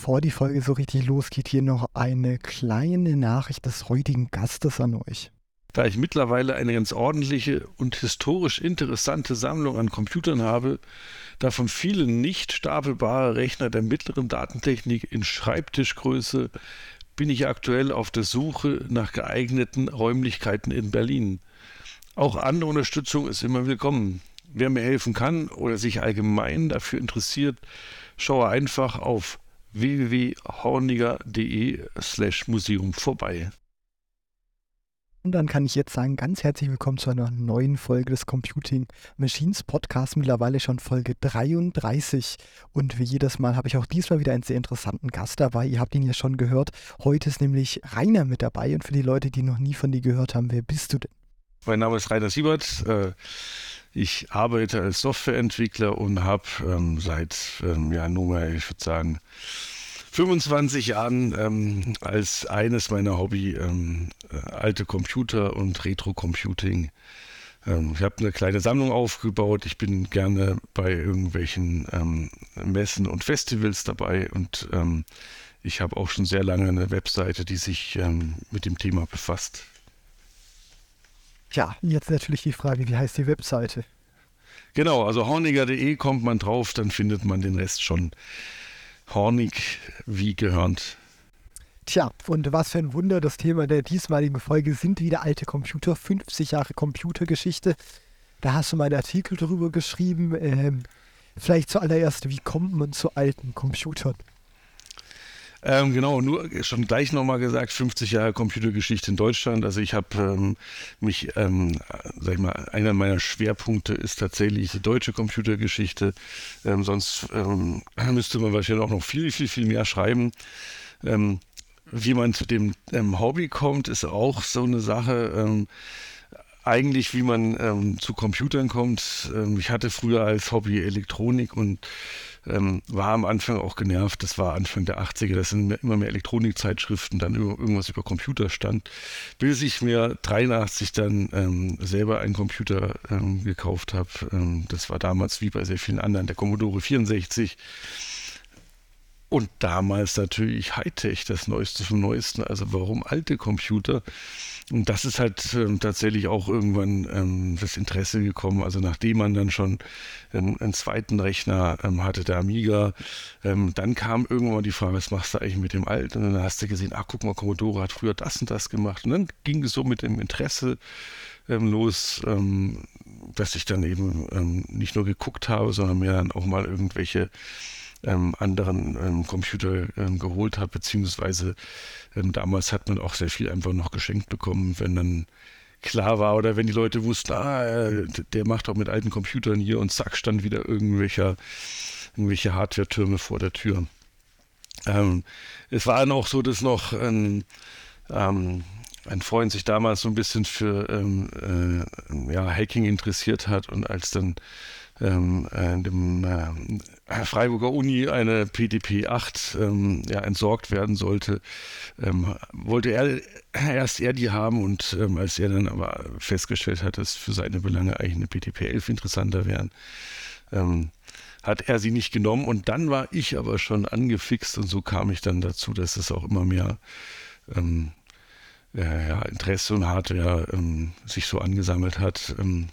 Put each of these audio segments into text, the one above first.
Bevor die Folge so richtig losgeht, hier noch eine kleine Nachricht des heutigen Gastes an euch. Da ich mittlerweile eine ganz ordentliche und historisch interessante Sammlung an Computern habe, davon viele nicht stapelbare Rechner der mittleren Datentechnik in Schreibtischgröße, bin ich aktuell auf der Suche nach geeigneten Räumlichkeiten in Berlin. Auch andere Unterstützung ist immer willkommen. Wer mir helfen kann oder sich allgemein dafür interessiert, schaue einfach auf www.horniger.de/Museum vorbei. Und dann kann ich jetzt sagen, ganz herzlich willkommen zu einer neuen Folge des Computing Machines Podcasts, mittlerweile schon Folge 33. Und wie jedes Mal habe ich auch diesmal wieder einen sehr interessanten Gast dabei. Ihr habt ihn ja schon gehört. Heute ist nämlich Rainer mit dabei. Und für die Leute, die noch nie von dir gehört haben, wer bist du denn? Mein Name ist Rainer Siebert. Ich arbeite als Softwareentwickler und habe seit, ich würde sagen, 25 Jahren als eines meiner Hobby alte Computer und Retro-Computing. Ich habe eine kleine Sammlung aufgebaut. Ich bin gerne bei irgendwelchen Messen und Festivals dabei und ich habe auch schon sehr lange eine Webseite, die sich mit dem Thema befasst. Ja, jetzt natürlich die Frage, wie heißt die Webseite? Genau, also horniger.de kommt man drauf, dann findet man den Rest schon. Hornig wie gehörnt. Tja, und was für ein Wunder, das Thema der diesmaligen Folge sind wieder alte Computer, 50 Jahre Computergeschichte. Da hast du mal einen Artikel drüber geschrieben. Vielleicht zuallererst, wie kommt man zu alten Computern? Genau, nur schon gleich nochmal gesagt, 50 Jahre Computergeschichte in Deutschland. Also ich habe einer meiner Schwerpunkte ist tatsächlich die deutsche Computergeschichte. Sonst müsste man wahrscheinlich auch noch viel, viel, viel mehr schreiben. Wie man zu dem Hobby kommt, ist auch so eine Sache. Eigentlich, wie man zu Computern kommt. Ich hatte früher als Hobby Elektronik und war am Anfang auch genervt. Das war Anfang der 80er, das sind immer mehr Elektronikzeitschriften, dann irgendwas über Computer stand, bis ich mir 83 dann selber einen Computer gekauft habe. Das war damals wie bei sehr vielen anderen der Commodore 64. Und damals natürlich Hightech, das Neueste vom Neuesten. Also warum alte Computer? Und das ist halt tatsächlich auch irgendwann das Interesse gekommen. Also nachdem man dann schon einen zweiten Rechner hatte, der Amiga, dann kam irgendwann mal die Frage, was machst du eigentlich mit dem alten? Und dann hast du gesehen, ach guck mal, Commodore hat früher das und das gemacht. Und dann ging es so mit dem Interesse los, dass ich dann eben nicht nur geguckt habe, sondern mir dann auch mal irgendwelche anderen Computer geholt habe, beziehungsweise damals hat man auch sehr viel einfach noch geschenkt bekommen, wenn dann klar war oder wenn die Leute wussten, der macht auch mit alten Computern hier und zack, stand wieder irgendwelche Hardware-Türme vor der Tür. Es war dann auch so, dass noch ein Freund sich damals so ein bisschen für Hacking interessiert hat und als dann dem Freiburger Uni eine PDP-8 entsorgt werden sollte, wollte er die haben und als er dann aber festgestellt hat, dass für seine Belange eigentlich eine PDP-11 interessanter wären, hat er sie nicht genommen und dann war ich aber schon angefixt und so kam ich dann dazu, dass es auch immer mehr Interesse und Hardware sich so angesammelt hat.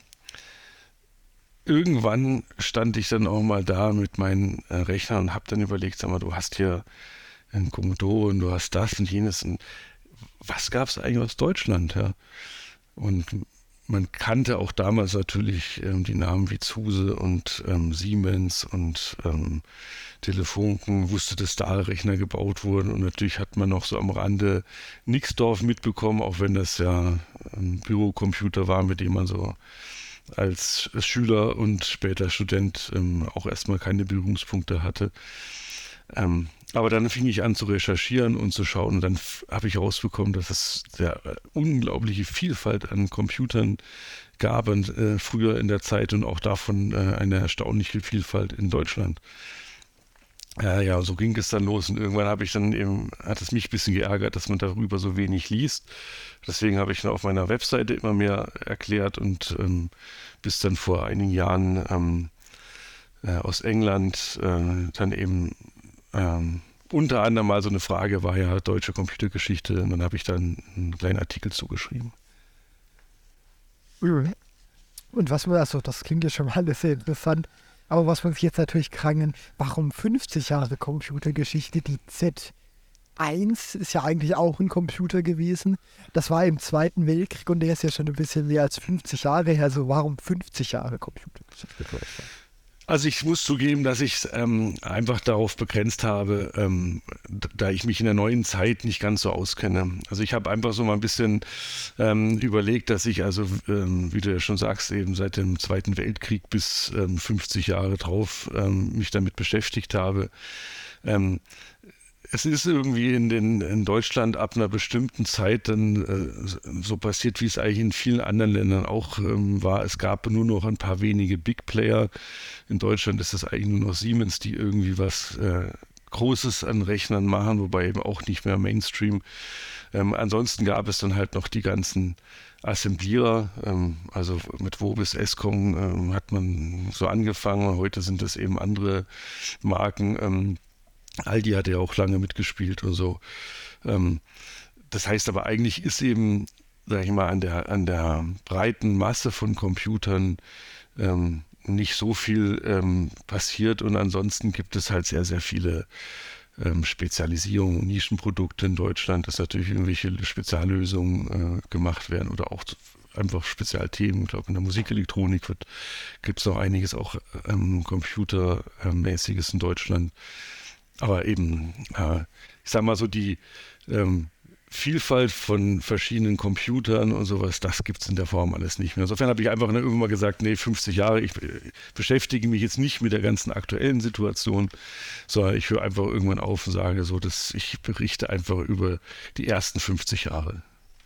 Irgendwann stand ich dann auch mal da mit meinen Rechnern und habe dann überlegt, sag mal, du hast hier einen Commodore und du hast das und jenes und was gab es eigentlich aus Deutschland? Ja? Und man kannte auch damals natürlich die Namen wie Zuse und Siemens und Telefunken, wusste, dass Dahlrechner gebaut wurden und natürlich hat man noch so am Rande Nixdorf mitbekommen, auch wenn das ja ein Bürocomputer war, mit dem man so als Schüler und später Student auch erstmal keine Berührungspunkte hatte. Aber dann fing ich an zu recherchieren und zu schauen und dann habe ich herausbekommen, dass es sehr unglaubliche Vielfalt an Computern gab und, früher in der Zeit und auch davon eine erstaunliche Vielfalt in Deutschland. So ging es dann los und irgendwann hat es mich ein bisschen geärgert, dass man darüber so wenig liest. Deswegen habe ich dann auf meiner Webseite immer mehr erklärt und bis dann vor einigen Jahren aus England dann eben unter anderem mal so eine Frage war ja deutsche Computergeschichte und dann habe ich dann einen kleinen Artikel zugeschrieben. Mhm. Und was man, also das klingt ja schon mal alles sehr interessant, aber was man sich jetzt natürlich fragen, warum 50 Jahre Computergeschichte? Die Z1 ist ja eigentlich auch ein Computer gewesen. Das war im Zweiten Weltkrieg und der ist ja schon ein bisschen mehr als 50 Jahre her. Also warum 50 Jahre Computergeschichte? Also ich muss zugeben, dass ich es einfach darauf begrenzt habe, da ich mich in der neuen Zeit nicht ganz so auskenne. Also ich habe einfach so mal ein bisschen überlegt, dass ich also, wie du ja schon sagst, eben seit dem Zweiten Weltkrieg bis 50 Jahre drauf mich damit beschäftigt habe. Ähm, Es ist irgendwie in Deutschland ab einer bestimmten Zeit dann so passiert, wie es eigentlich in vielen anderen Ländern auch war. Es gab nur noch ein paar wenige Big Player. In Deutschland ist es eigentlich nur noch Siemens, die irgendwie was Großes an Rechnern machen, wobei eben auch nicht mehr Mainstream. Ansonsten gab es dann halt noch die ganzen Assemblierer, also mit Vobis, Escom hat man so angefangen. Heute sind es eben andere Marken. Aldi hat ja auch lange mitgespielt und so. Das heißt aber eigentlich ist eben, sag ich mal, an der breiten Masse von Computern nicht so viel passiert und ansonsten gibt es halt sehr, sehr viele Spezialisierungen und Nischenprodukte in Deutschland, dass natürlich irgendwelche Speziallösungen gemacht werden oder auch einfach Spezialthemen. Ich glaube, in der Musikelektronik gibt es noch einiges auch Computermäßiges in Deutschland. Aber eben, ich sag mal so, die Vielfalt von verschiedenen Computern und sowas, das gibt es in der Form alles nicht mehr. Insofern habe ich einfach irgendwann mal gesagt, nee, 50 Jahre, ich beschäftige mich jetzt nicht mit der ganzen aktuellen Situation, sondern ich höre einfach irgendwann auf und sage so, dass ich berichte einfach über die ersten 50 Jahre.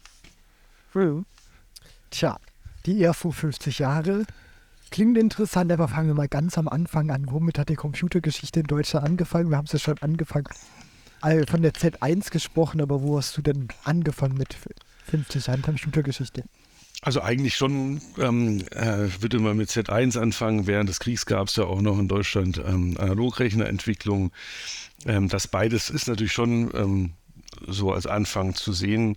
Tja, die ersten 50 Jahre klingt interessant, aber fangen wir mal ganz am Anfang an. Womit hat die Computergeschichte in Deutschland angefangen? Wir haben es ja schon angefangen, von der Z1 gesprochen, aber wo hast du denn angefangen mit 50 Jahren Computergeschichte? Also eigentlich schon würde man mit Z1 anfangen. Während des Kriegs gab es ja auch noch in Deutschland Analogrechnerentwicklung. Das beides ist natürlich schon so als Anfang zu sehen.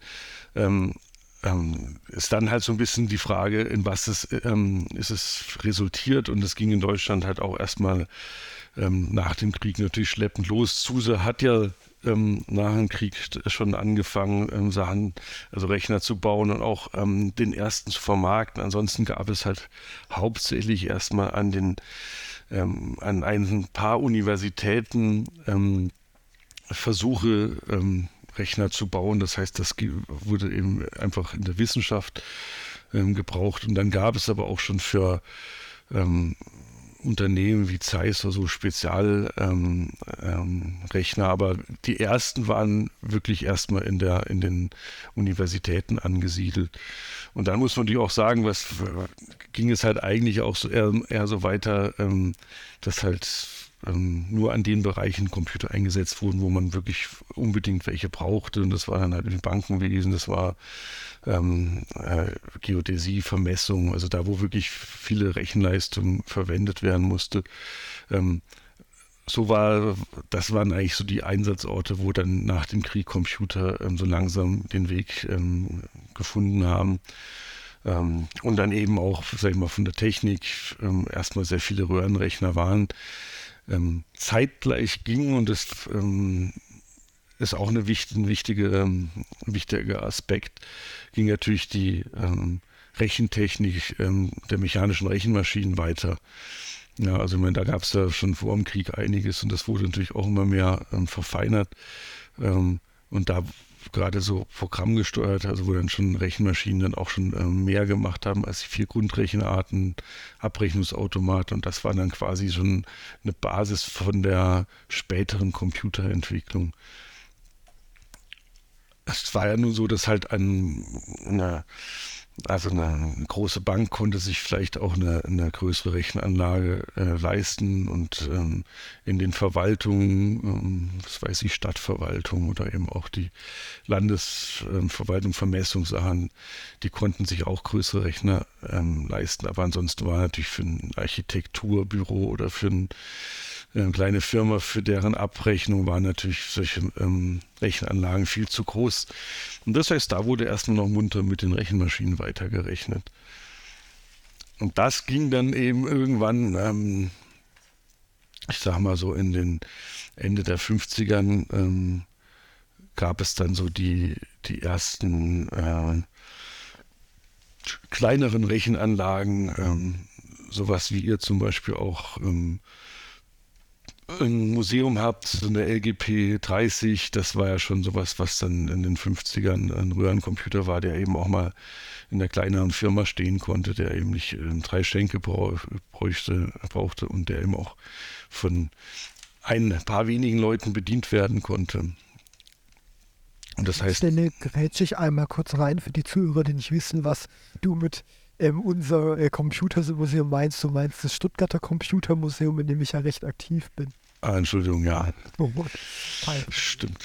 Ist dann halt so ein bisschen die Frage, in was ist es resultiert. Und es ging in Deutschland halt auch erstmal nach dem Krieg natürlich schleppend los. SUSE hat ja nach dem Krieg schon angefangen, Sachen, also Rechner zu bauen und auch den ersten zu vermarkten. Ansonsten gab es halt hauptsächlich erstmal an ein paar Universitäten Versuche, Rechner zu bauen. Das heißt, das wurde eben einfach in der Wissenschaft gebraucht. Und dann gab es aber auch schon für Unternehmen wie Zeiss oder so Spezialrechner, aber die ersten waren wirklich erstmal in den Universitäten angesiedelt. Und dann muss man natürlich auch sagen, ging es halt eigentlich auch so eher so weiter, dass halt nur an den Bereichen Computer eingesetzt wurden, wo man wirklich unbedingt welche brauchte. Und das war dann halt im Bankenwesen, das war Geodäsie, Vermessung, also da, wo wirklich viele Rechenleistung verwendet werden musste. Das waren eigentlich so die Einsatzorte, wo dann nach dem Krieg Computer so langsam den Weg gefunden haben. Und dann eben auch, sag ich mal, von der Technik erstmal sehr viele Röhrenrechner waren. Zeitgleich ging und das ist auch ein wichtiger Aspekt, ging natürlich die Rechentechnik der mechanischen Rechenmaschinen weiter. Ja, also ich meine, da gab es ja schon vor dem Krieg einiges und das wurde natürlich auch immer mehr verfeinert. Und da gerade so programmgesteuert, also wo dann schon Rechenmaschinen dann auch schon mehr gemacht haben als die 4 Grundrechenarten, Abrechnungsautomaten und das war dann quasi schon eine Basis von der späteren Computerentwicklung. Es war ja nun so, dass halt eine große Bank konnte sich vielleicht auch eine größere Rechenanlage leisten und in den Verwaltungen, was weiß ich, Stadtverwaltung oder eben auch die Landesverwaltung, Vermessungssachen, die konnten sich auch größere Rechner leisten. Aber ansonsten war natürlich für ein Architekturbüro oder für ein kleine Firma, für deren Abrechnung waren natürlich solche Rechenanlagen viel zu groß. Und das heißt, da wurde erstmal noch munter mit den Rechenmaschinen weitergerechnet. Und das ging dann eben irgendwann, ich sag mal so in den Ende der 50ern, gab es dann so die ersten kleineren Rechenanlagen, sowas wie ihr zum Beispiel auch ein Museum habt, so eine LGP 30, das war ja schon sowas, was dann in den 50ern ein Röhrencomputer war, der eben auch mal in der kleineren Firma stehen konnte, der eben nicht 3 Schenke brauchte und der eben auch von ein paar wenigen Leuten bedient werden konnte. Und das heißt, Stelle grätsche ich einmal kurz rein für die Zuhörer, die nicht wissen, was du mit unser Computermuseum meinst. Du meinst das Stuttgarter Computermuseum, in dem ich ja recht aktiv bin. Entschuldigung, ja. Oh Gott. Stimmt.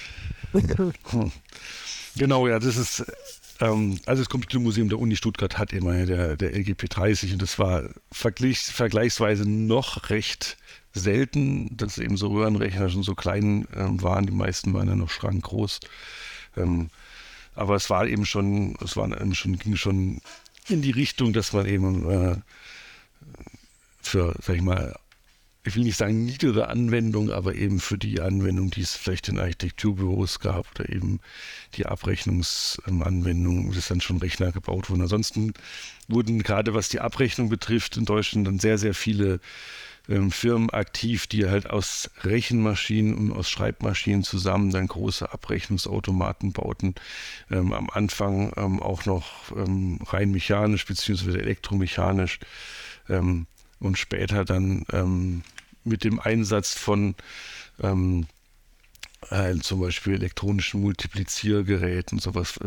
Genau, ja, das ist, also das Computermuseum der Uni Stuttgart hat immer der LGP 30 und das war vergleichsweise noch recht selten, dass eben so Röhrenrechner schon so klein waren. Die meisten waren ja noch schrankgroß. Aber es war eben schon, ging schon in die Richtung, dass man eben für, sag ich mal, ich will nicht sagen niedere Anwendung, aber eben für die Anwendung, die es vielleicht in Architekturbüros gab oder eben die Abrechnungsanwendung, dass dann schon Rechner gebaut wurden. Ansonsten wurden gerade was die Abrechnung betrifft in Deutschland dann sehr, sehr viele Firmen aktiv, die halt aus Rechenmaschinen und aus Schreibmaschinen zusammen dann große Abrechnungsautomaten bauten. Am Anfang auch noch rein mechanisch bzw. elektromechanisch und später dann mit dem Einsatz von zum Beispiel elektronischen Multipliziergeräten, sowas,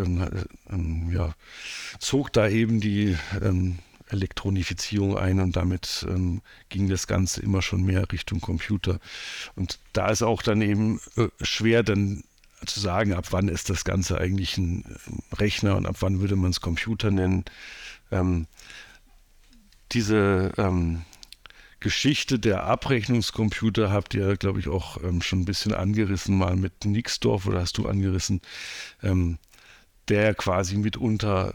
zog da eben die Elektronifizierung ein und damit ging das Ganze immer schon mehr Richtung Computer. Und da ist auch dann eben schwer dann zu sagen, ab wann ist das Ganze eigentlich ein Rechner und ab wann würde man es Computer nennen. Diese Geschichte der Abrechnungscomputer habt ihr, glaube ich, auch schon ein bisschen angerissen, mal mit Nixdorf, oder hast du angerissen, der quasi mitunter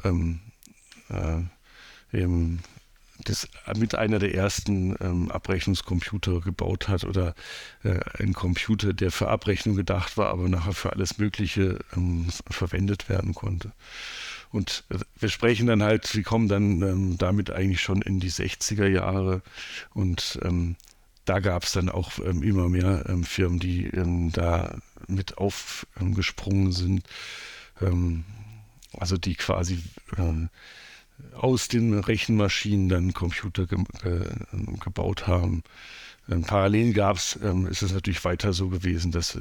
mit einer der ersten Abrechnungscomputer gebaut hat oder ein Computer, der für Abrechnung gedacht war, aber nachher für alles Mögliche verwendet werden konnte. Und wir sprechen dann halt, wir kommen dann damit eigentlich schon in die 60er Jahre und da gab es dann auch immer mehr Firmen, die da mit aufgesprungen sind, also die quasi aus den Rechenmaschinen dann Computer gebaut haben. Parallel ist es natürlich weiter so gewesen, dass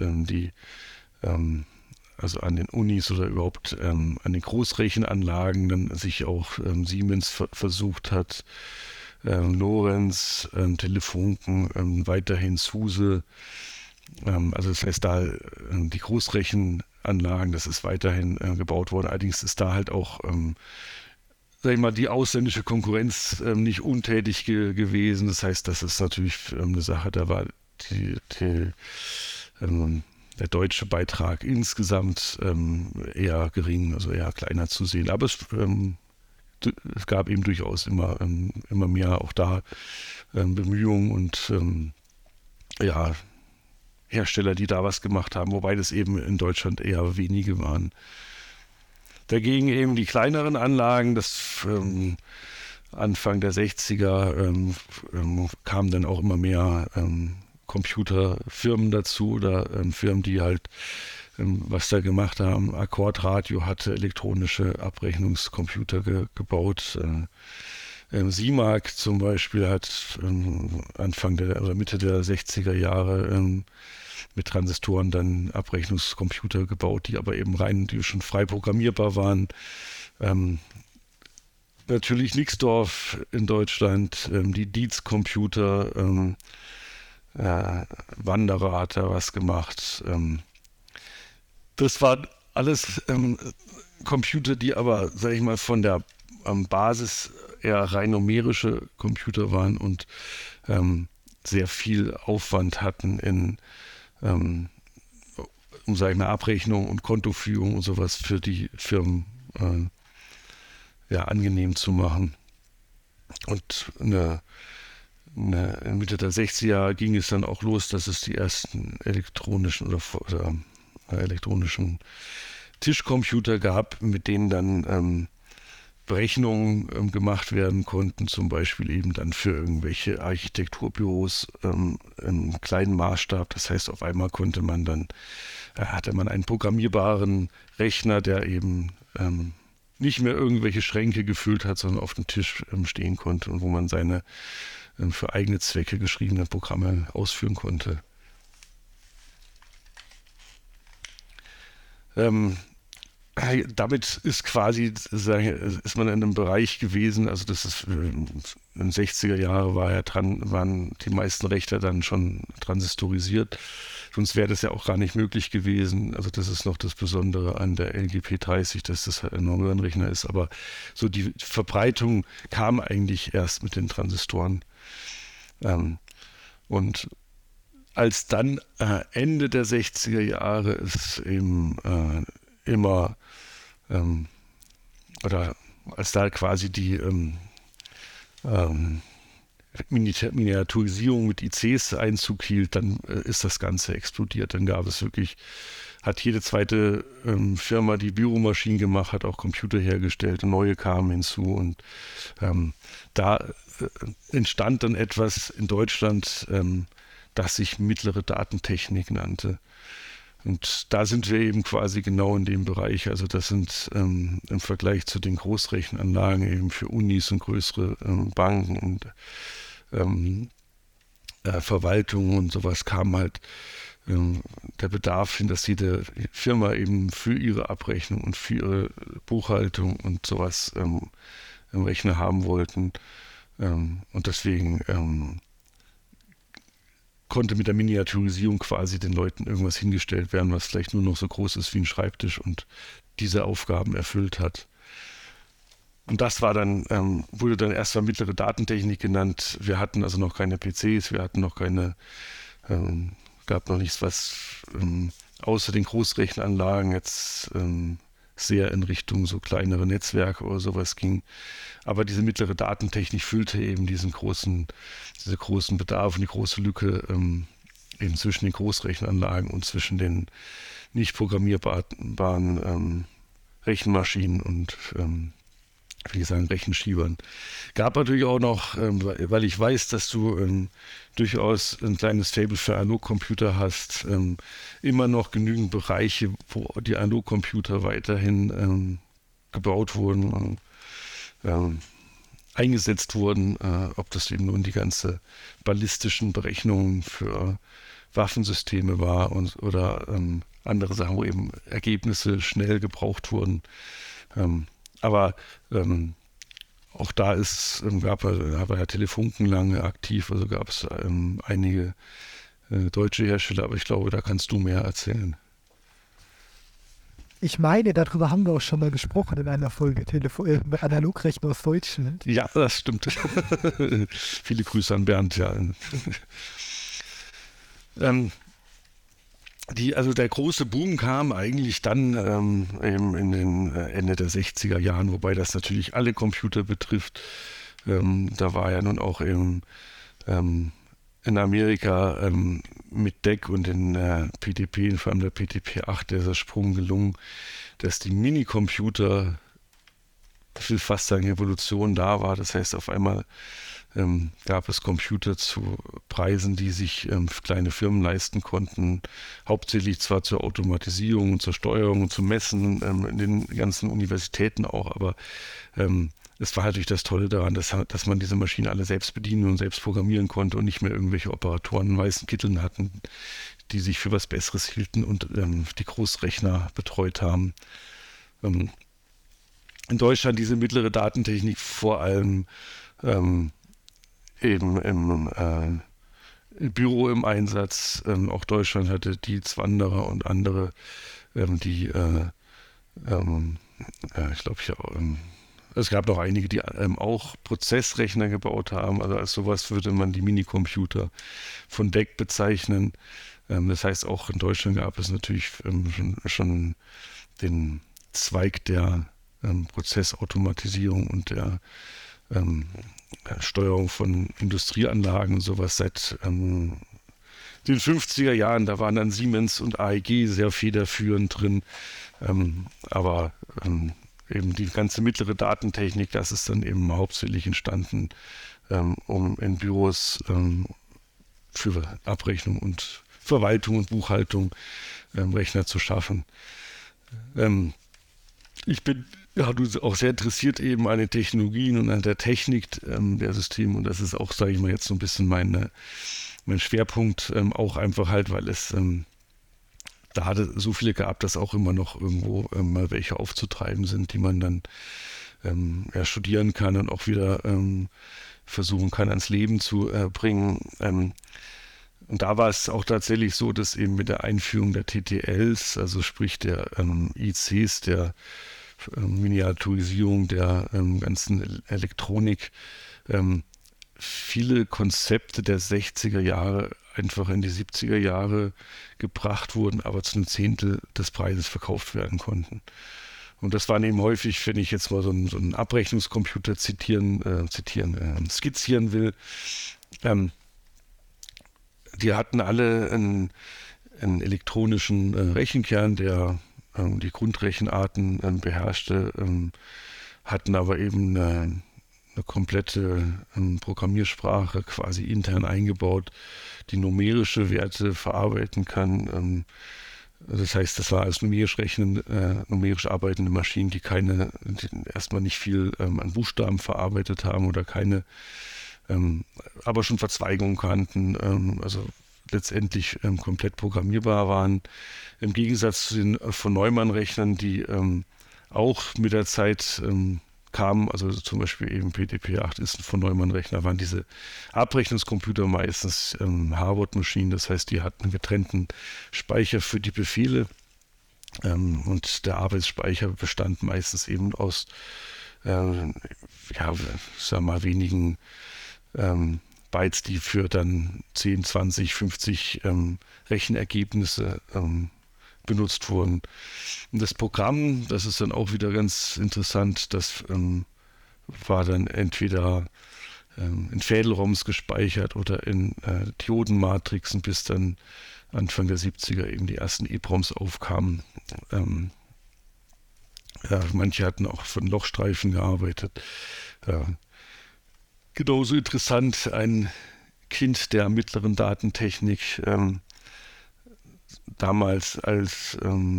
also an den Unis oder überhaupt an den Großrechenanlagen dann sich auch Siemens versucht hat, Lorenz, Telefunken, weiterhin SUSE. Also das heißt, da die Großrechenanlagen, das ist weiterhin gebaut worden. Allerdings ist da halt auch sag ich mal, die ausländische Konkurrenz nicht untätig gewesen. Das heißt, das ist natürlich eine Sache, da war der deutsche Beitrag insgesamt eher gering, also eher kleiner zu sehen. Aber es gab eben durchaus immer mehr auch da Bemühungen und Hersteller, die da was gemacht haben, wobei das eben in Deutschland eher wenige waren. Dagegen eben die kleineren Anlagen, das Anfang der 60er kamen dann auch immer mehr Computerfirmen dazu oder Firmen, die halt was da gemacht haben. Akkordradio hatte elektronische Abrechnungscomputer gebaut. SIMAG zum Beispiel hat Anfang oder Mitte der 60er Jahre mit Transistoren dann Abrechnungscomputer gebaut, die aber eben die schon frei programmierbar waren. Natürlich Nixdorf in Deutschland, die Dietz-Computer, Wanderer hat da was gemacht. Das waren alles Computer, die aber, sage ich mal, von der Basis eher rein numerische Computer waren und sehr viel Aufwand hatten um sag ich mal, Abrechnung und Kontoführung und sowas für die Firmen angenehm zu machen. Und Mitte der 60er Jahre ging es dann auch los, dass es die ersten elektronischen Tischcomputer gab, mit denen dann Berechnungen gemacht werden konnten, zum Beispiel eben dann für irgendwelche Architekturbüros im kleinen Maßstab. Das heißt, auf einmal hatte man einen programmierbaren Rechner, der eben nicht mehr irgendwelche Schränke gefüllt hat, sondern auf dem Tisch stehen konnte und wo man seine für eigene Zwecke geschriebenen Programme ausführen konnte. Damit ist man in einem Bereich gewesen, also das ist in den 60er Jahren waren die meisten Rechner dann schon transistorisiert. Sonst wäre das ja auch gar nicht möglich gewesen. Also das ist noch das Besondere an der LGP30, dass das halt ein Röhrenrechner ist. Aber so die Verbreitung kam eigentlich erst mit den Transistoren. Und als dann Ende der 60er Jahre es eben oder als da quasi die Miniaturisierung mit ICs Einzug hielt, dann ist das Ganze explodiert. Dann hat jede zweite Firma, die Büromaschinen gemacht hat, auch Computer hergestellt und neue kamen hinzu. Und da entstand dann etwas in Deutschland, das sich mittlere Datentechnik nannte. Und da sind wir eben quasi genau in dem Bereich. Also das sind im Vergleich zu den Großrechenanlagen eben für Unis und größere Banken und Verwaltungen und sowas kam halt der Bedarf hin, dass jede Firma eben für ihre Abrechnung und für ihre Buchhaltung und sowas einen Rechner haben wollten. Und deswegen konnte mit der Miniaturisierung quasi den Leuten irgendwas hingestellt werden, was vielleicht nur noch so groß ist wie ein Schreibtisch und diese Aufgaben erfüllt hat. Und das wurde dann erstmal mittlere Datentechnik genannt. Wir hatten also noch keine PCs, wir hatten noch gab noch nichts, was außer den Großrechenanlagen jetzt sehr in Richtung so kleinere Netzwerke oder sowas ging. Aber diese mittlere Datentechnik füllte eben diese großen Bedarf und die große Lücke eben zwischen den Großrechenanlagen und zwischen den nicht programmierbaren Rechenmaschinen und wie gesagt, Rechenschiebern. Gab natürlich auch noch, weil ich weiß, dass du durchaus ein kleines Faible für Analogcomputer hast, immer noch genügend Bereiche, wo die Analogcomputer weiterhin gebaut wurden, eingesetzt wurden, ob das eben nun die ganze ballistischen Berechnungen für Waffensysteme war oder andere Sachen, wo eben Ergebnisse schnell gebraucht wurden. Aber auch da war ja Telefunken lange aktiv, also gab es einige deutsche Hersteller, aber ich glaube, da kannst du mehr erzählen. Ich meine, darüber haben wir auch schon mal gesprochen in einer Folge Analogrechner aus Deutschland. Ja, das stimmt. Viele Grüße an Bernd, ja. Also der große Boom kam eigentlich dann eben in den Ende der 60er Jahren, wobei das natürlich alle Computer betrifft. Da war ja nun auch in Amerika mit DEC und in PDP, vor allem der PDP-8, dieser Sprung gelungen, dass die Minicomputer, ich will fast sagen, Evolution da war. Das heißt, auf einmal gab es Computer zu Preisen, die sich kleine Firmen leisten konnten, hauptsächlich zwar zur Automatisierung und zur Steuerung und zum Messen in den ganzen Universitäten auch, aber es war natürlich das Tolle daran, dass man diese Maschinen alle selbst bedienen und selbst programmieren konnte und nicht mehr irgendwelche Operatoren in weißen Kitteln hatten, die sich für was Besseres hielten und die Großrechner betreut haben. In Deutschland diese mittlere Datentechnik vor allem eben im Büro im Einsatz. Auch Deutschland hatte die Zwanderer und andere, die, ich glaube, es gab noch einige, die auch Prozessrechner gebaut haben. Also als sowas würde man die Minicomputer von DEC bezeichnen. Das heißt, auch in Deutschland gab es natürlich schon den Zweig der Prozessautomatisierung und der Steuerung von Industrieanlagen und sowas seit den 50er Jahren. Da waren dann Siemens und AEG sehr federführend drin. Aber eben die ganze mittlere Datentechnik, das ist dann eben hauptsächlich entstanden, um in Büros für Abrechnung und Verwaltung und Buchhaltung Rechner zu schaffen. Ich bin auch sehr interessiert eben an den Technologien und an der Technik der Systeme, und das ist auch, sage ich mal, jetzt so ein bisschen mein Schwerpunkt, auch einfach halt, weil es da hatte so viele gab, dass auch immer noch irgendwo mal welche aufzutreiben sind, die man dann studieren kann und auch wieder versuchen kann, ans Leben zu bringen. Und da war es auch tatsächlich so, dass eben mit der Einführung der TTLs, also sprich der ICs, der Miniaturisierung der ganzen Elektronik, viele Konzepte der 60er Jahre einfach in die 70er Jahre gebracht wurden, aber zu einem Zehntel des Preises verkauft werden konnten. Und das waren eben häufig, wenn ich jetzt mal so einen Abrechnungscomputer skizzieren will, die hatten alle einen elektronischen Rechenkern, der die Grundrechenarten beherrschte, hatten aber eben eine komplette Programmiersprache quasi intern eingebaut, die numerische Werte verarbeiten kann. Das heißt, das war als numerisch arbeitende Maschinen, die erstmal nicht viel an Buchstaben verarbeitet haben oder keine, aber schon Verzweigungen kannten, also letztendlich komplett programmierbar waren. Im Gegensatz zu den von Neumann-Rechnern, die auch mit der Zeit kamen, also zum Beispiel eben PDP-8 ist ein von Neumann-Rechner, waren diese Abrechnungscomputer meistens Harvard-Maschinen, das heißt, die hatten einen getrennten Speicher für die Befehle, und der Arbeitsspeicher bestand meistens eben aus wenigen Bytes, die für dann 10, 20, 50 Rechenergebnisse benutzt wurden. Und das Programm, das ist dann auch wieder ganz interessant, das war dann entweder in Fädelroms gespeichert oder in Diodenmatrixen, bis dann Anfang der 70er eben die ersten EPROMs aufkamen. Manche hatten auch von Lochstreifen gearbeitet. Genauso interessant, ein Kind der mittleren Datentechnik, damals als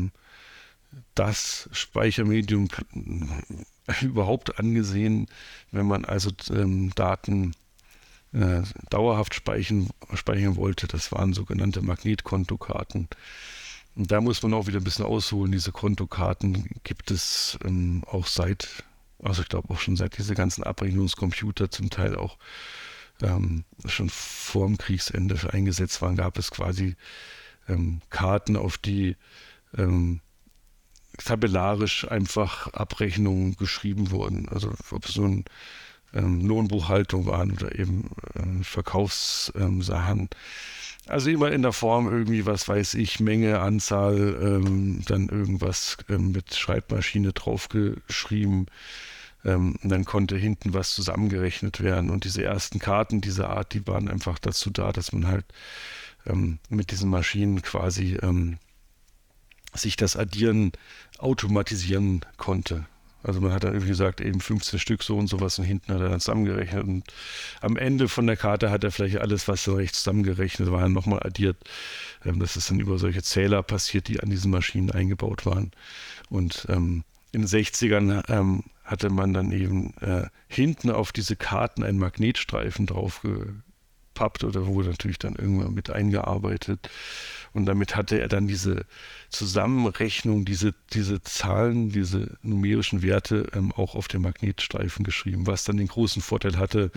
das Speichermedium überhaupt angesehen, wenn man also Daten dauerhaft speichern wollte. Das waren sogenannte Magnetkontokarten. Und da muss man auch wieder ein bisschen ausholen. Diese Kontokarten gibt es also ich glaube auch schon seit diese ganzen Abrechnungscomputer zum Teil auch schon vor dem Kriegsende eingesetzt waren, gab es quasi Karten, auf die tabellarisch einfach Abrechnungen geschrieben wurden. Also ob es nun Lohnbuchhaltung waren oder eben Verkaufssachen. Also immer in der Form irgendwie, was weiß ich, Menge, Anzahl, dann irgendwas mit Schreibmaschine draufgeschrieben. Und dann konnte hinten was zusammengerechnet werden. Und diese ersten Karten dieser Art, die waren einfach dazu da, dass man halt mit diesen Maschinen quasi sich das Addieren automatisieren konnte. Also man hat dann irgendwie gesagt, eben 15 Stück so und sowas, und hinten hat er dann zusammengerechnet. Und am Ende von der Karte hat er vielleicht alles, was so rechts zusammengerechnet war, nochmal addiert. Das ist dann über solche Zähler passiert, die an diesen Maschinen eingebaut waren. Und in den 60ern hatte man dann eben hinten auf diese Karten einen Magnetstreifen draufgepappt oder wurde natürlich dann irgendwann mit eingearbeitet. Und damit hatte er dann diese Zusammenrechnung, diese Zahlen, diese numerischen Werte auch auf den Magnetstreifen geschrieben, was dann den großen Vorteil hatte,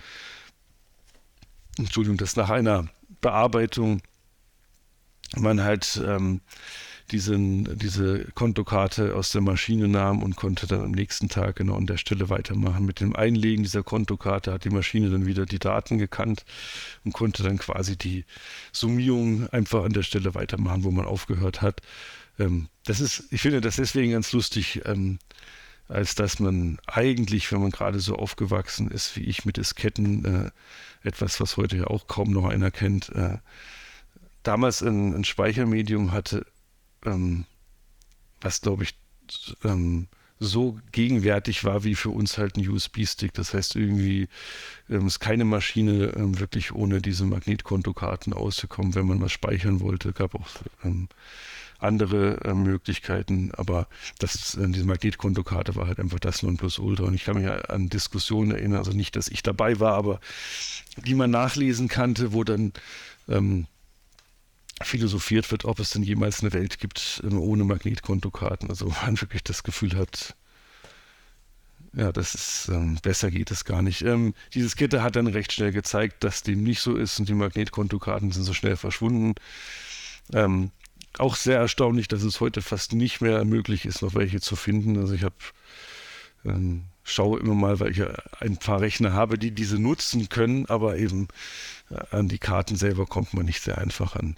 dass nach einer Bearbeitung man halt diese Kontokarte aus der Maschine nahm und konnte dann am nächsten Tag genau an der Stelle weitermachen. Mit dem Einlegen dieser Kontokarte hat die Maschine dann wieder die Daten gekannt und konnte dann quasi die Summierung einfach an der Stelle weitermachen, wo man aufgehört hat. Ich finde das deswegen ganz lustig, als dass man eigentlich, wenn man gerade so aufgewachsen ist wie ich mit Disketten, etwas, was heute ja auch kaum noch einer kennt, damals ein Speichermedium hatte, was glaube ich so gegenwärtig war wie für uns halt ein USB-Stick. Das heißt irgendwie ist keine Maschine wirklich ohne diese Magnetkontokarten ausgekommen, wenn man was speichern wollte. Gab auch andere Möglichkeiten, aber diese Magnetkontokarte war halt einfach das Nonplusultra. Und ich kann mich an Diskussionen erinnern, also nicht, dass ich dabei war, aber die man nachlesen kannte, wo dann philosophiert wird, ob es denn jemals eine Welt gibt ohne Magnetkontokarten. Also man wirklich das Gefühl hat, ja, das ist besser geht es gar nicht. Dieses Gitter hat dann recht schnell gezeigt, dass dem nicht so ist und die Magnetkontokarten sind so schnell verschwunden. Auch sehr erstaunlich, dass es heute fast nicht mehr möglich ist, noch welche zu finden. Also ich schaue immer mal, weil ich ein paar Rechner habe, die diese nutzen können, aber eben an die Karten selber kommt man nicht sehr einfach an.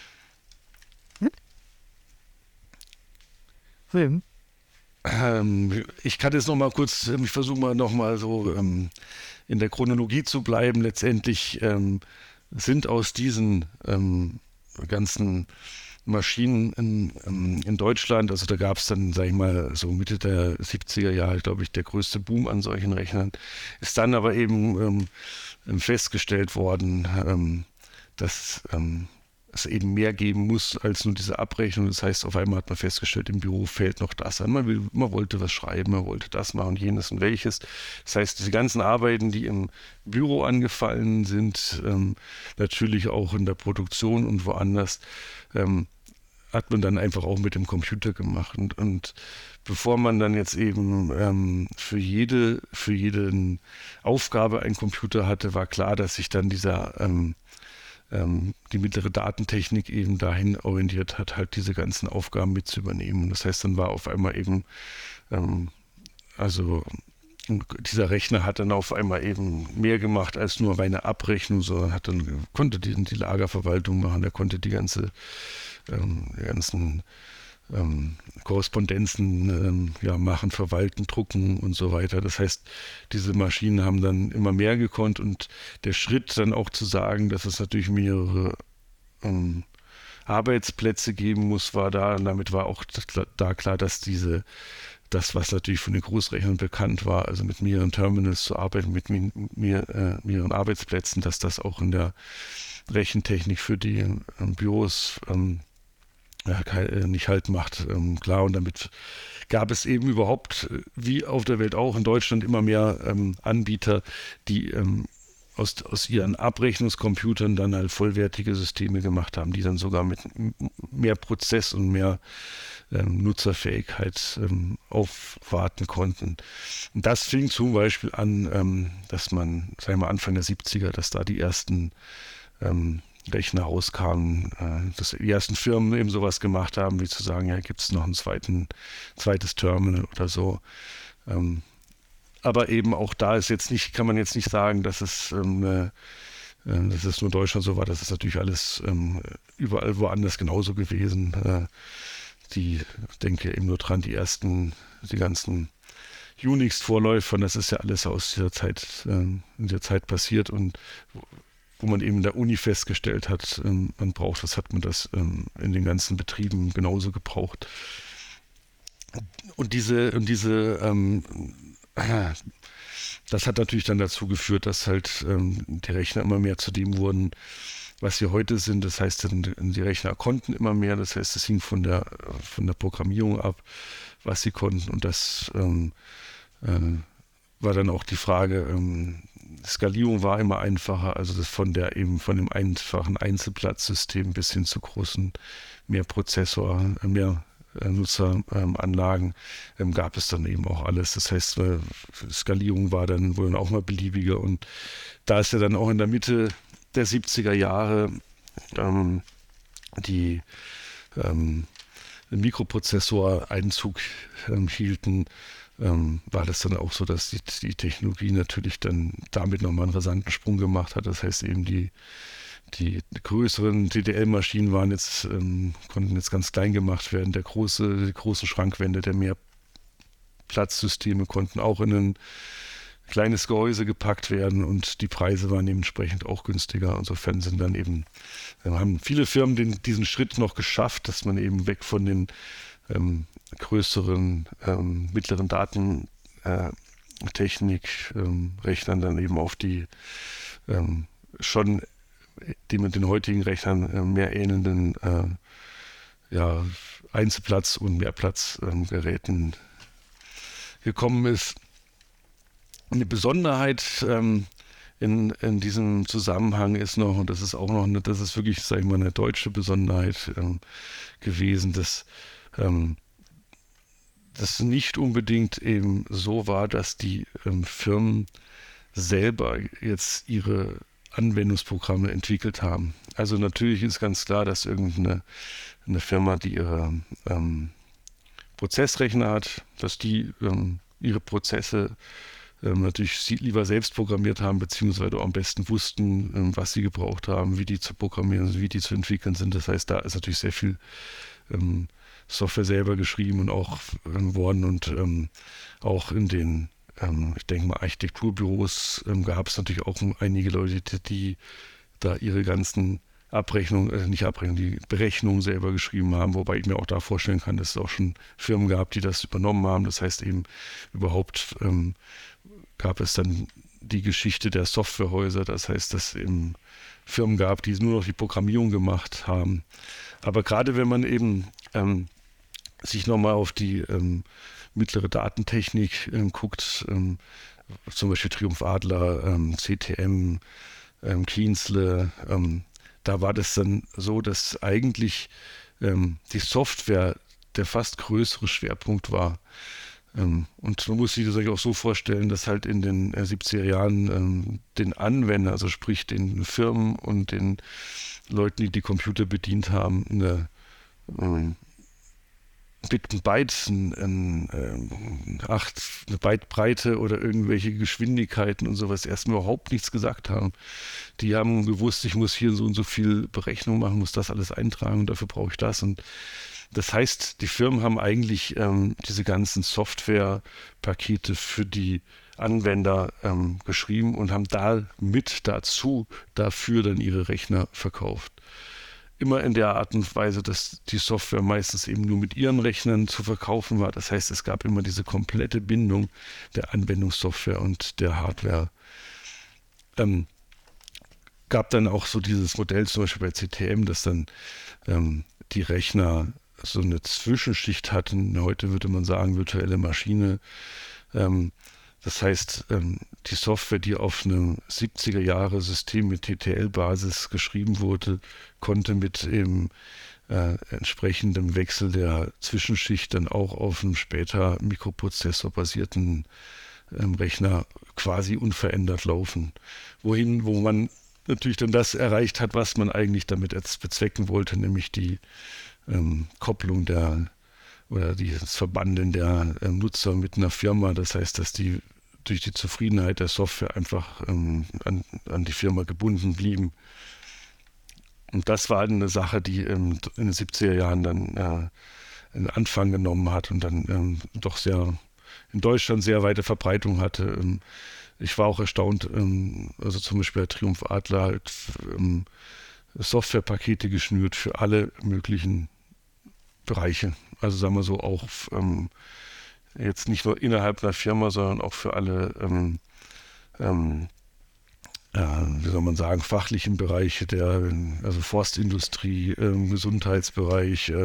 Film? Ich kann jetzt noch mal kurz, ich versuche mal noch mal so in der Chronologie zu bleiben. Letztendlich sind aus diesen ganzen Maschinen in Deutschland, also da gab es dann, sag ich mal, so Mitte der 70er Jahre, glaube ich, der größte Boom an solchen Rechnern, ist dann aber eben festgestellt worden, dass es eben mehr geben muss als nur diese Abrechnung. Das heißt, auf einmal hat man festgestellt, im Büro fällt noch das an. Man wollte was schreiben, man wollte das machen, jenes und welches. Das heißt, diese ganzen Arbeiten, die im Büro angefallen sind, natürlich auch in der Produktion und woanders, hat man dann einfach auch mit dem Computer gemacht. Und bevor man dann jetzt eben für jede Aufgabe einen Computer hatte, war klar, dass sich dann die mittlere Datentechnik eben dahin orientiert hat, halt diese ganzen Aufgaben mit zu übernehmen. Und das heißt, dann war auf einmal eben, also dieser Rechner hat dann auf einmal eben mehr gemacht als nur reine Abrechnung, sondern konnte die Lagerverwaltung machen, er konnte die ganzen Korrespondenzen machen, verwalten, drucken und so weiter. Das heißt, diese Maschinen haben dann immer mehr gekonnt und der Schritt dann auch zu sagen, dass es natürlich mehrere Arbeitsplätze geben muss, war da. Und damit war auch da klar, dass das, was natürlich von den Großrechnern bekannt war, also mit mehreren Terminals zu arbeiten, mit mehreren Arbeitsplätzen, dass das auch in der Rechentechnik für die Büros nicht halt macht. Klar, und damit gab es eben überhaupt, wie auf der Welt auch, in Deutschland immer mehr Anbieter, die aus ihren Abrechnungscomputern dann halt vollwertige Systeme gemacht haben, die dann sogar mit mehr Prozess und mehr Nutzerfähigkeit aufwarten konnten. Und das fing zum Beispiel an, dass man, sagen wir mal Anfang der 70er, dass da die ersten Rechner rauskamen, dass die ersten Firmen eben sowas gemacht haben, wie zu sagen, ja, gibt es noch ein zweites Terminal oder so. Aber eben auch da kann man jetzt nicht sagen, dass es nur Deutschland so war. Das ist natürlich alles überall woanders genauso gewesen. Denke eben nur dran, die ganzen Unix-Vorläufer, das ist ja alles aus dieser Zeit, in der Zeit passiert und wo man eben in der Uni festgestellt hat, man braucht das, hat man das in den ganzen Betrieben genauso gebraucht. Und das hat natürlich dann dazu geführt, dass halt die Rechner immer mehr zu dem wurden, was sie heute sind. Das heißt, die Rechner konnten immer mehr. Das heißt, es hing von der Programmierung ab, was sie konnten. Und das war dann auch die Frage, Skalierung war immer einfacher, also das von dem einfachen Einzelplatzsystem bis hin zu großen, mehr Prozessor, mehr Nutzeranlagen gab es dann eben auch alles. Das heißt, Skalierung war dann wohl auch mal beliebiger und da ist ja dann auch in der Mitte der 70er Jahre die Mikroprozessor Einzug hielten, war das dann auch so, dass die Technologie natürlich dann damit nochmal einen rasanten Sprung gemacht hat. Das heißt eben die größeren DDL-Maschinen konnten jetzt ganz klein gemacht werden. Die großen Schrankwände der Mehrplatzsysteme konnten auch in ein kleines Gehäuse gepackt werden und die Preise waren dementsprechend auch günstiger. Insofern haben viele Firmen diesen Schritt noch geschafft, dass man eben weg von den größeren, mittleren Datentechnik-Rechnern dann eben auf die schon mit den heutigen Rechnern mehr ähnelnden Einzelplatz- und Mehrplatzgeräten gekommen ist. Eine Besonderheit in diesem Zusammenhang ist noch, und das ist wirklich, sage ich mal, eine deutsche Besonderheit gewesen, dass das nicht unbedingt eben so war, dass die Firmen selber jetzt ihre Anwendungsprogramme entwickelt haben. Also natürlich ist ganz klar, dass irgendeine Firma, die ihre Prozessrechner hat, dass die ihre Prozesse natürlich lieber selbst programmiert haben, beziehungsweise auch am besten wussten, was sie gebraucht haben, wie die zu programmieren, wie die zu entwickeln sind. Das heißt, da ist natürlich sehr viel Software selber geschrieben und auch worden und auch in den, ich denke mal, Architekturbüros gab es natürlich auch einige Leute, die da ihre ganzen die Berechnungen selber geschrieben haben, wobei ich mir auch da vorstellen kann, dass es auch schon Firmen gab, die das übernommen haben. Das heißt eben überhaupt gab es dann die Geschichte der Softwarehäuser, das heißt, dass es eben Firmen gab, die nur noch die Programmierung gemacht haben. Aber gerade wenn man eben sich nochmal auf die mittlere Datentechnik guckt, zum Beispiel Triumph Adler, CTM, Kienzle, da war das dann so, dass eigentlich die Software der fast größere Schwerpunkt war. Und man muss sich das auch so vorstellen, dass halt in den 70er Jahren den Anwender, also sprich den Firmen und den Leuten, die die Computer bedient haben, eine Bytebreite oder irgendwelche Geschwindigkeiten und sowas erstmal überhaupt nichts gesagt haben. Die haben gewusst, ich muss hier so und so viel Berechnung machen, muss das alles eintragen und dafür brauche ich das. Und das heißt, die Firmen haben eigentlich diese ganzen Softwarepakete für die Anwender geschrieben und haben dafür dann ihre Rechner verkauft. Immer in der Art und Weise, dass die Software meistens eben nur mit ihren Rechnern zu verkaufen war. Das heißt, es gab immer diese komplette Bindung der Anwendungssoftware und der Hardware. Gab dann auch so dieses Modell zum Beispiel bei CTM, dass dann die Rechner so eine Zwischenschicht hatten. Heute würde man sagen, virtuelle Maschine. Das heißt, die Software, die auf einem 70er-Jahre-System mit TTL-Basis geschrieben wurde, konnte mit eben entsprechendem Wechsel der Zwischenschicht dann auch auf einem später Mikroprozessor-basierten Rechner quasi unverändert laufen. Wo man natürlich dann das erreicht hat, was man eigentlich damit jetzt bezwecken wollte, nämlich die Kopplung oder das Verbanden der Nutzer mit einer Firma. Das heißt, dass die durch die Zufriedenheit der Software einfach an die Firma gebunden blieben. Und das war eine Sache, die in den 70er Jahren dann einen Anfang genommen hat und dann doch sehr in Deutschland sehr weite Verbreitung hatte. Ich war auch erstaunt, also zum Beispiel bei Triumph Adler halt Softwarepakete geschnürt für alle möglichen Bereiche. Also sagen wir so auch jetzt nicht nur innerhalb einer Firma, sondern auch für alle, wie soll man sagen, fachlichen Bereiche also Forstindustrie, Gesundheitsbereich,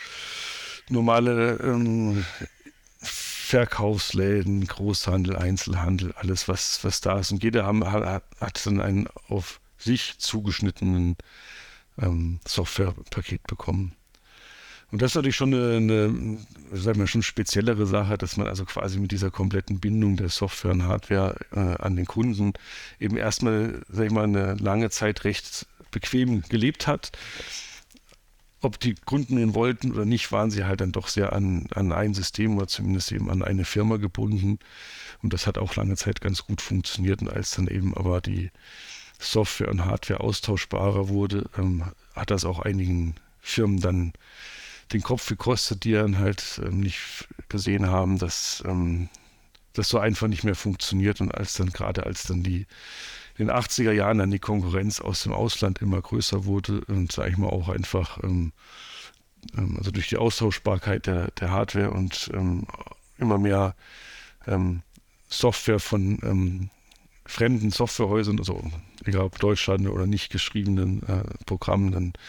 normale Verkaufsläden, Großhandel, Einzelhandel, alles was da ist. Und jeder hat dann einen auf sich zugeschnittenen Softwarepaket bekommen. Und das ist natürlich schon sagen wir, schon speziellere Sache, dass man also quasi mit dieser kompletten Bindung der Software und Hardware an den Kunden eben erstmal, sag ich mal, eine lange Zeit recht bequem gelebt hat. ob die Kunden ihn wollten oder nicht, waren sie halt dann doch sehr an ein System oder zumindest eben an eine Firma gebunden. Und das hat auch lange Zeit ganz gut funktioniert. Und als dann eben aber die Software und Hardware austauschbarer wurde, hat das auch einigen Firmen dann den Kopf gekostet, die dann halt nicht gesehen haben, dass das so einfach nicht mehr funktioniert. Und als dann in den 80er Jahren dann die Konkurrenz aus dem Ausland immer größer wurde und sage ich mal auch einfach also durch die Austauschbarkeit der Hardware und immer mehr Software von fremden Softwarehäusern, also egal ob Deutschland oder nicht geschriebenen Programmen,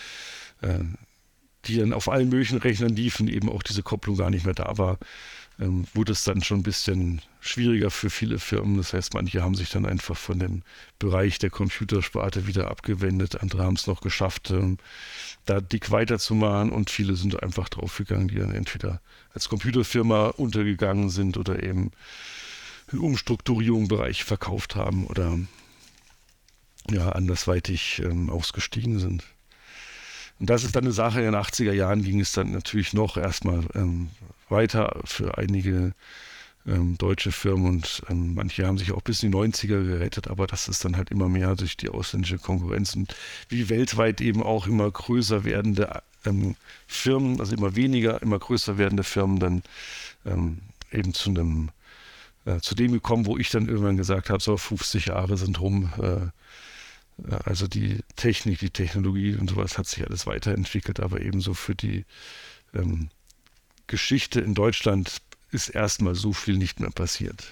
die dann auf allen möglichen Rechnern liefen, eben auch diese Kopplung gar nicht mehr da war, wurde es dann schon ein bisschen schwieriger für viele Firmen. Das heißt, manche haben sich dann einfach von dem Bereich der Computersparte wieder abgewendet. Andere haben es noch geschafft, da dick weiterzumachen, und viele sind einfach draufgegangen, die dann entweder als Computerfirma untergegangen sind oder eben in Umstrukturierungsbereich verkauft haben oder ja, andersweitig ausgestiegen sind. Und das ist dann eine Sache. In den 80er Jahren ging es dann natürlich noch erstmal weiter für einige deutsche Firmen, und manche haben sich auch bis in die 90er gerettet, aber das ist dann halt immer mehr durch die ausländische Konkurrenz und wie weltweit eben auch immer größer werdende Firmen, also immer weniger, immer größer werdende Firmen dann eben zu dem gekommen, wo ich dann irgendwann gesagt habe, so 50 Jahre sind rum, also die Technik, die Technologie und sowas hat sich alles weiterentwickelt, aber ebenso für die Geschichte in Deutschland ist erstmal so viel nicht mehr passiert.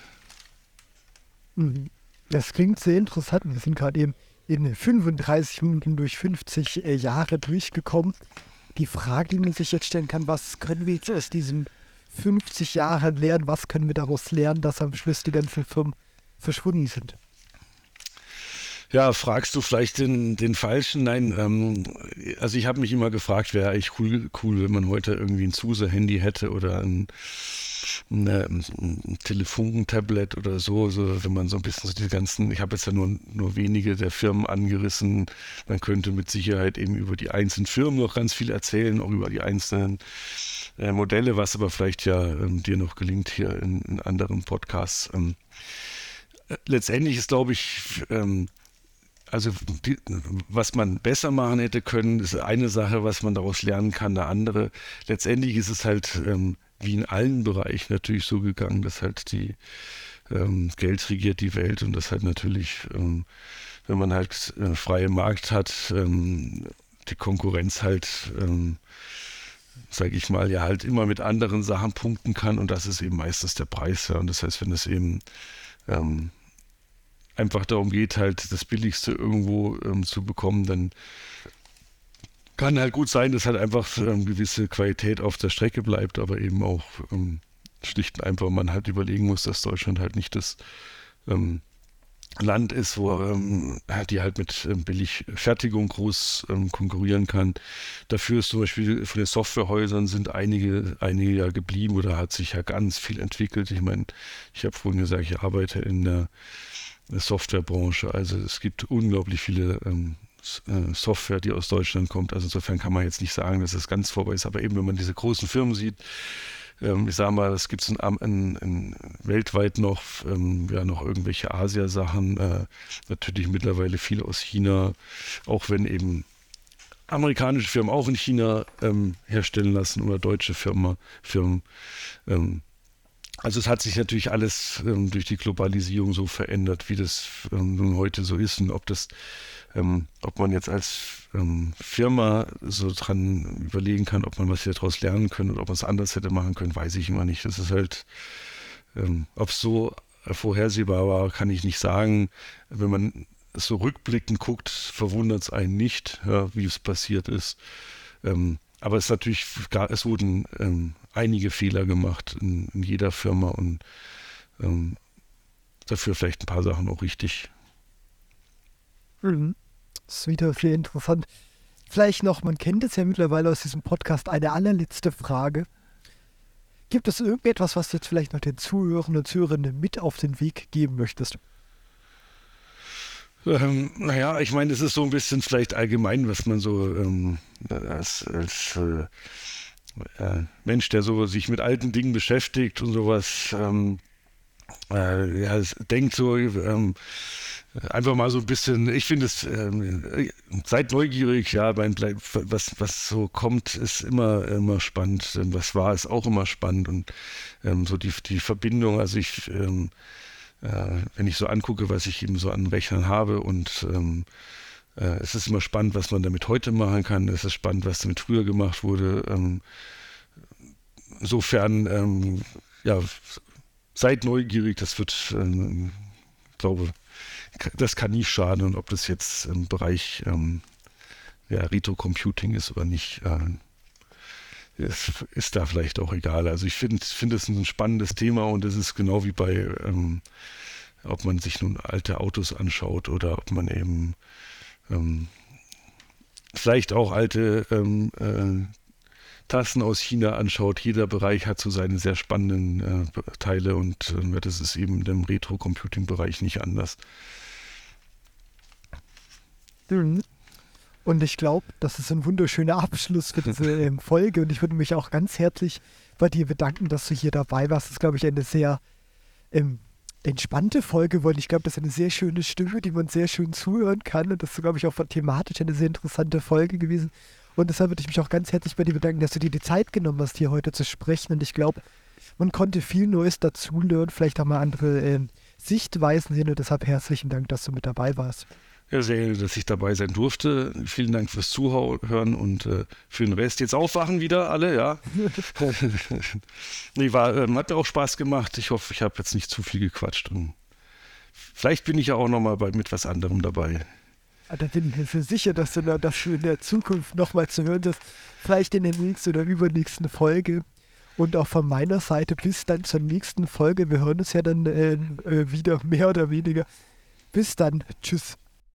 Das klingt sehr interessant. Wir sind gerade eben in 35 Minuten durch 50 Jahre durchgekommen. Die Frage, die man sich jetzt stellen kann, was können wir jetzt aus diesen 50 Jahren lernen? Was können wir daraus lernen, dass am Schluss die ganzen Firmen verschwunden sind? Ja, fragst du vielleicht den Falschen? Nein, also ich habe mich immer gefragt, wäre eigentlich cool, wenn man heute irgendwie ein SUSE-Handy hätte oder ein Telefunken-Tablet oder so, wenn man so ein bisschen so die ganzen, ich habe jetzt ja nur wenige der Firmen angerissen, man könnte mit Sicherheit eben über die einzelnen Firmen noch ganz viel erzählen, auch über die einzelnen Modelle, was aber vielleicht ja dir noch gelingt hier in anderen Podcasts. Letztendlich ist, glaube ich, also was man besser machen hätte können, ist eine Sache, was man daraus lernen kann, eine andere. Letztendlich ist es halt wie in allen Bereichen natürlich so gegangen, dass halt die Geld regiert die Welt, und das halt natürlich, wenn man halt freie Markt hat, die Konkurrenz halt, sage ich mal, ja halt immer mit anderen Sachen punkten kann, und das ist eben meistens der Preis. Ja. Und das heißt, wenn es eben einfach darum geht, halt das Billigste irgendwo zu bekommen, dann kann halt gut sein, dass halt einfach gewisse Qualität auf der Strecke bleibt, aber eben auch schlicht und einfach man halt überlegen muss, dass Deutschland halt nicht das Land ist, wo die halt mit Billigfertigung groß konkurrieren kann. Dafür ist zum Beispiel von den Softwarehäusern sind einige ja geblieben oder hat sich ja ganz viel entwickelt. Ich meine, ich habe vorhin gesagt, ich arbeite in der Softwarebranche. Also es gibt unglaublich viele Software, die aus Deutschland kommt. Also insofern kann man jetzt nicht sagen, dass es ganz vorbei ist. Aber eben, wenn man diese großen Firmen sieht, ich sage mal, es gibt weltweit noch irgendwelche Asia-Sachen, natürlich mittlerweile viel aus China, auch wenn eben amerikanische Firmen auch in China herstellen lassen oder deutsche Firmen. Also es hat sich natürlich alles durch die Globalisierung so verändert, wie das nun heute so ist. Und ob man jetzt als Firma so dran überlegen kann, ob man was hier daraus lernen kann oder ob man es anders hätte machen können, weiß ich immer nicht. Das ist halt, ob es so vorhersehbar war, kann ich nicht sagen. Wenn man so rückblickend guckt, verwundert es einen nicht, ja, wie es passiert ist. Aber es wurden einige Fehler gemacht in jeder Firma, und dafür vielleicht ein paar Sachen auch richtig. Das ist wieder sehr interessant. Vielleicht noch, man kennt es ja mittlerweile aus diesem Podcast, eine allerletzte Frage. Gibt es irgendetwas, was du jetzt vielleicht noch den Zuhörern und Zuhörerinnen mit auf den Weg geben möchtest? Naja, ich meine, es ist so ein bisschen vielleicht allgemein, was man so als Mensch, der so sich mit alten Dingen beschäftigt und sowas, ja, denkt so, einfach mal so ein bisschen, ich finde es, seid neugierig, ja, was so kommt, ist immer spannend. Was war, ist auch immer spannend und so die Verbindung, also wenn ich so angucke, was ich eben so an Rechnern habe und es ist immer spannend, was man damit heute machen kann. Es ist spannend, was damit früher gemacht wurde. Insofern, ja, seid neugierig. Das wird, glaube, das kann nie schaden. Und ob das jetzt im Bereich ja, Retro-Computing ist oder nicht, ist da vielleicht auch egal. Also ich finde es ein spannendes Thema und es ist genau wie bei ob man sich nun alte Autos anschaut oder ob man eben vielleicht auch alte Tassen aus China anschaut. Jeder Bereich hat so seine sehr spannenden Teile und das ist eben im Retro-Computing-Bereich nicht anders. Mhm. Und ich glaube, das ist ein wunderschöner Abschluss für diese Folge. Und ich würde mich auch ganz herzlich bei dir bedanken, dass du hier dabei warst. Das ist, glaube ich, eine sehr entspannte Folge, weil ich glaube, das ist eine sehr schöne Stimme, die man sehr schön zuhören kann. Und das ist, glaube ich, auch thematisch eine sehr interessante Folge gewesen. Und deshalb würde ich mich auch ganz herzlich bei dir bedanken, dass du dir die Zeit genommen hast, hier heute zu sprechen. Und ich glaube, man konnte viel Neues dazulernen, vielleicht auch mal andere Sichtweisen sehen. Und deshalb herzlichen Dank, dass du mit dabei warst. Ja, sehr gerne, dass ich dabei sein durfte. Vielen Dank fürs Zuhören und für den Rest. Jetzt aufwachen wieder alle, ja. Nee, hat mir auch Spaß gemacht. Ich hoffe, ich habe jetzt nicht zu viel gequatscht. Und vielleicht bin ich ja auch nochmal mit was anderem dabei. Da bin ich mir sehr sicher, dass du in der Zukunft nochmal zu hören bist. Vielleicht in der nächsten oder übernächsten Folge. Und auch von meiner Seite bis dann zur nächsten Folge. Wir hören uns ja dann wieder mehr oder weniger. Bis dann. Tschüss.